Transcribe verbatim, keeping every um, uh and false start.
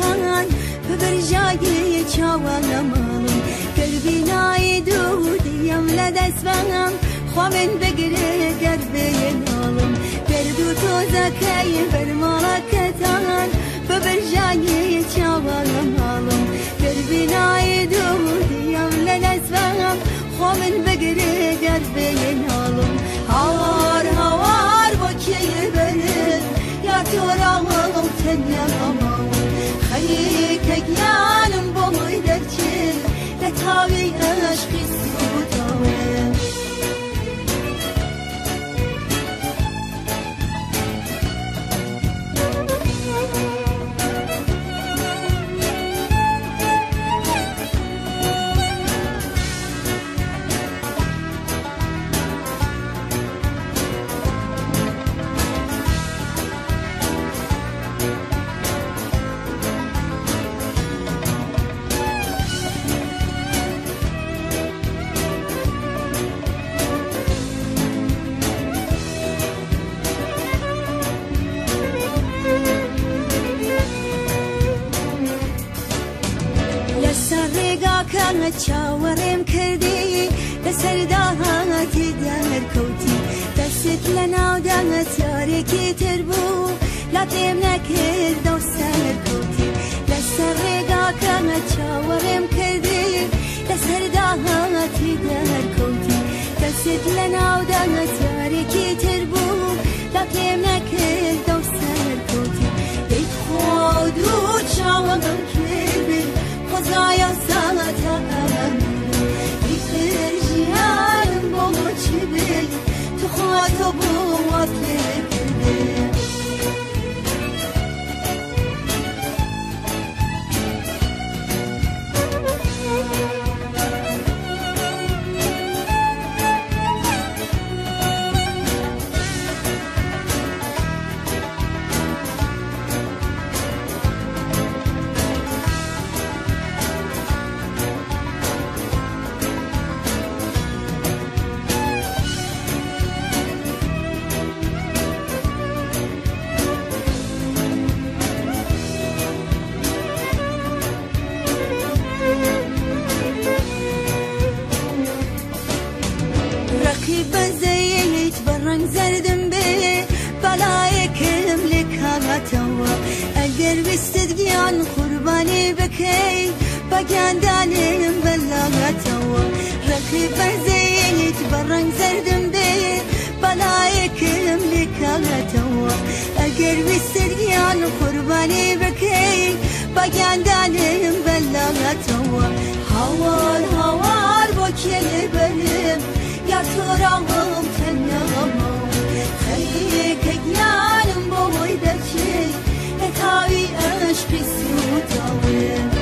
كتان ببرجاي چاوانا مالم قلبي نايدو ديام لدسبان خوامن بگره قربي نالم بردو توزكي برمالا كتان ببرجاي چاوانا مالم قلبي نايدو ديام لدسبان خوامن بگره قربي نالم هوار هوار بكي بنر يا تورالم تنيا غمام خليك اجيالم بوي درچل لتاوي عشقي سوداوي كانت شاورم كردي لسرداهاتي دار كوتي دست لنا ودانت ياركي تربو لا تيمنا كردو سر كوتي لسرقا كانت شاورم كردي لسرداهاتي دار كوتي دست لنا ودانت ياركي تربو لا تيمنا كردو سر كوتي ديت خودو شاورم كردي خزايا sana takalım Bitir cihanım bolu çibil Tuhatabım atlebildim بزيت برن زردم به بلايكم لك هاتوا القلب استدقيان قرباني بكي بقاندانم بلاغتوا ركب بزيت برن زردم به بلايكم لك هاتوا القلب استدقيان قرباني بكي بقاندانم بلاغتوا هوار هوار بكي benim Yar toramım tenamam خليك اجيالم بوي درچي لتاوي عشقي سوداوي